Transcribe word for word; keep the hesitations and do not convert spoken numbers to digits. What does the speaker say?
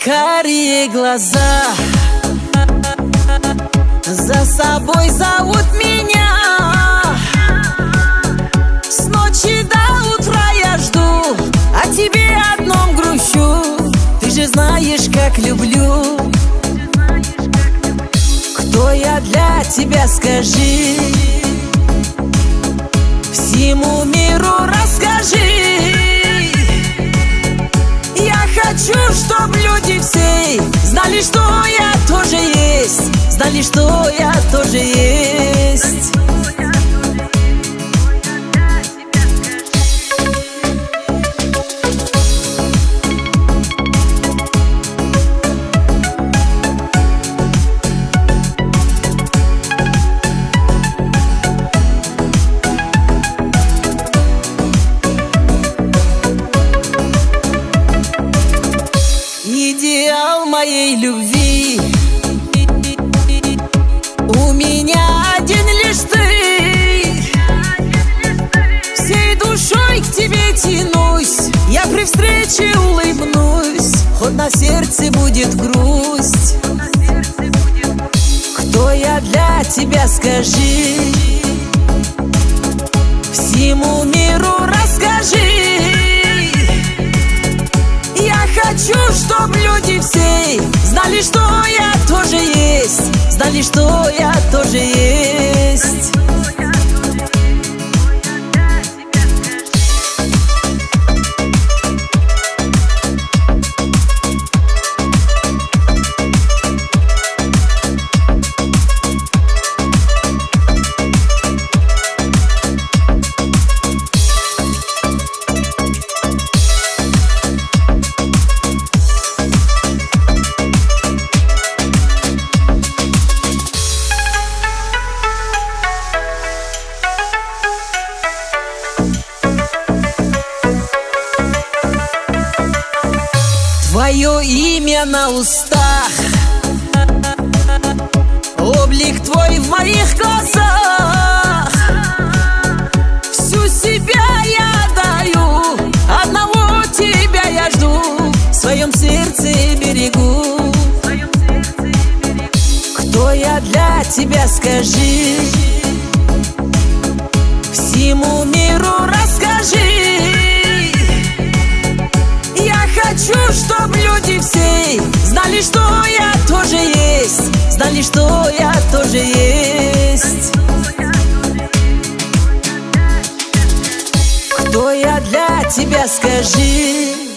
карие глаза за собой зовут меня. С ночи до утра я жду, о тебе одном грущу. Ты же знаешь, как люблю. Кто я для тебя, скажи, всему миру расскажи. Я хочу, чтоб люди все знали, что я тоже есть, знали, что я тоже есть. Идеал моей любви у меня один лишь ты. Всей душой к тебе тянусь, я при встрече улыбнусь, хоть на сердце будет грусть. Кто я для тебя, скажи, всему миру расскажи. Хочу, чтоб люди все знали, что я тоже есть, знали, что я тоже есть. Твое имя на устах, облик твой в моих глазах. Всю себя я даю, одного тебя я жду, в своем сердце берегу. Кто я для тебя, скажи, всему миру расскажи. Хочу, чтоб люди все знали, что я тоже есть, знали, что я тоже есть. Кто я для тебя, скажи.